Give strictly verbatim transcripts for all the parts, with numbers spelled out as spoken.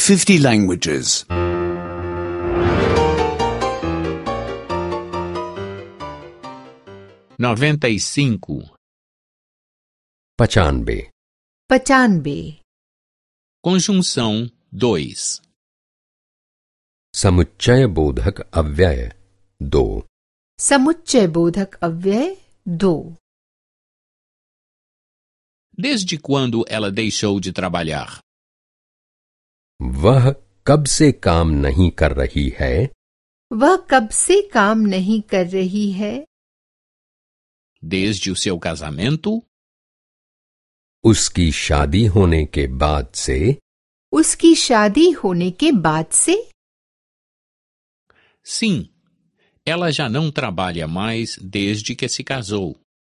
fifty languages. noventa e cinco. पचानबे पचानबे Conjunção dois. समुच्चय बोधक अव्यय दो समुच्चय बोधक अव्यय दो Desde quando ela deixou de trabalhar? वह कब से काम नहीं कर रही है? वह कब से काम नहीं कर रही है? Desde o seu casamento? उसकी शादी होने के बाद से? उसकी शादी होने के बाद से? Sim, ela já não trabalha mais desde que se casou.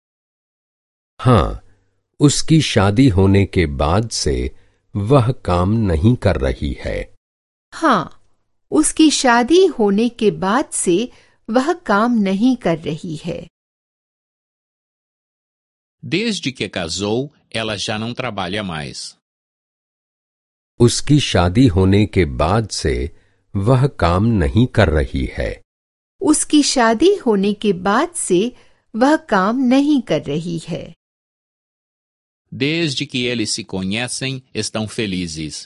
हाँ, उसकी शादी होने के बाद से वह काम नहीं कर रही है। हाँ, उसकी शादी होने के बाद से वह काम नहीं कर रही है। Desde que casou, ela já não trabalha mais. उसकी शादी होने के बाद से वह काम नहीं कर रही है। उसकी शादी होने के बाद से वह काम नहीं कर रही है। Desde que eles se conhecem, estão felizes.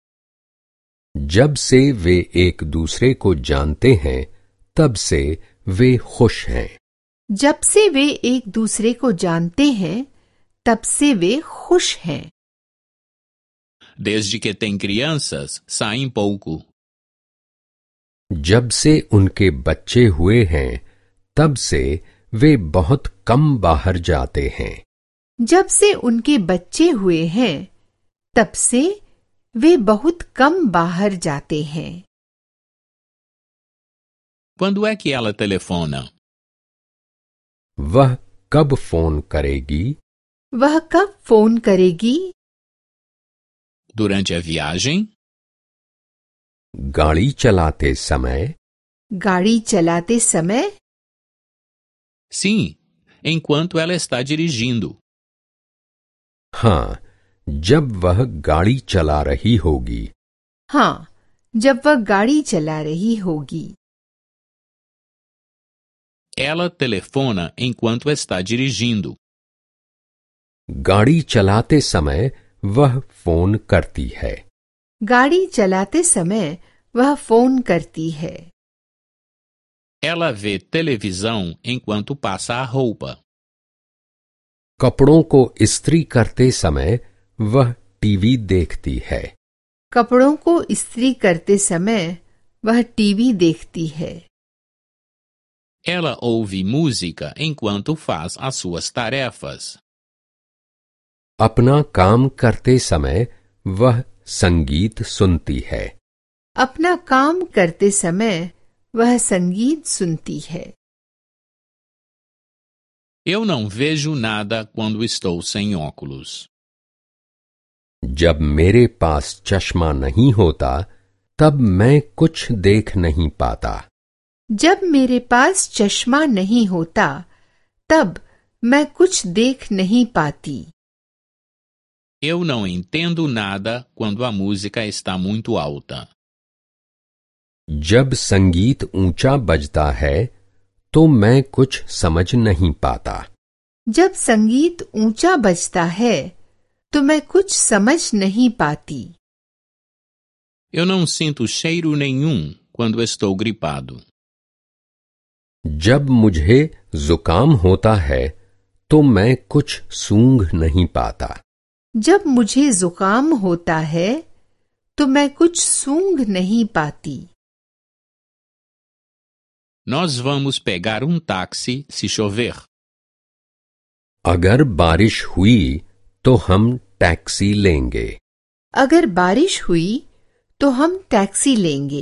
जब से वे एक दूसरे को जानते हैं, तब से वे खुश हैं। जब से वे एक दूसरे को जानते हैं, तब से वे खुश हैं। Desde que têm crianças, saem pouco. जब से उनके बच्चे हुए हैं, तब से वे बहुत कम बाहर जाते हैं। जब से उनके बच्चे हुए हैं, तब से वे बहुत कम बाहर जाते हैं। Quando é que ela telefona? वह कब फोन करेगी? वह कब फोन करेगी? Durante a viagem? गाड़ी चलाते समय? गाड़ी चलाते समय? Sim, enquanto ela está dirigindo. हाँ, जब वह गाड़ी चला रही होगी। हाँ, जब वह गाड़ी चला रही होगी। Ela telefona enquanto está dirigindo. गाड़ी चलाते समय वह फोन करती है। गाड़ी चलाते समय वह फोन करती है। Ela vê televisão enquanto passa a roupa. कपड़ों को इस्त्री करते समय वह टीवी देखती है। कपड़ों को इस्त्री करते समय वह टीवी देखती है। Ela ouve música enquanto faz as suas tarefas. अपना काम करते समय वह संगीत सुनती है। अपना काम करते समय वह संगीत सुनती है। Eu não vejo nada quando estou sem óculos. जब मेरे पास चश्मा नहीं होता, तब मैं कुछ देख नहीं पाता। जब मेरे पास चश्मा नहीं होता, तब मैं कुछ देख नहीं पाती। Eu não entendo nada quando a música está muito alta. जब संगीत ऊंचा बजता है, तो मैं कुछ समझ नहीं पाता। जब संगीत ऊंचा बजता है, तो मैं कुछ समझ नहीं पाती। Eu não sinto cheiro nenhum quando estou gripado. जब मुझे जुकाम होता है, तो मैं कुछ सूंघ नहीं पाता। जब मुझे जुकाम होता है, तो मैं कुछ सूंघ नहीं पाती। Nós vamos pegar um táxi se chover. अगर बारिश हुई, तो हम टैक्सी लेंगे। अगर बारिश हुई, तो हम टैक्सी लेंगे।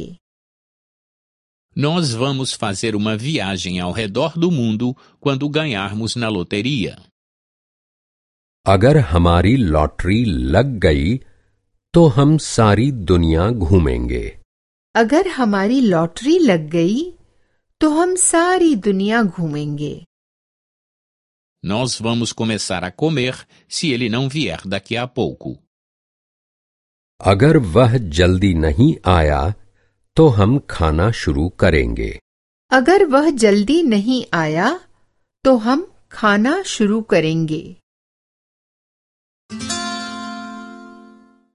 Nós vamos fazer uma viagem ao redor do mundo quando ganharmos na loteria. अगर हमारी लॉटरी लग गई, तो हम सारी दुनिया घूमेंगे। अगर हमारी लॉटरी लग गई, तो हम सारी दुनिया घूमेंगे। Nós vamos começar a comer se ele não vier daqui a pouco. अगर वह जल्दी नहीं आया तो हम खाना शुरू करेंगे। अगर वह जल्दी नहीं आया तो हम खाना शुरू करेंगे।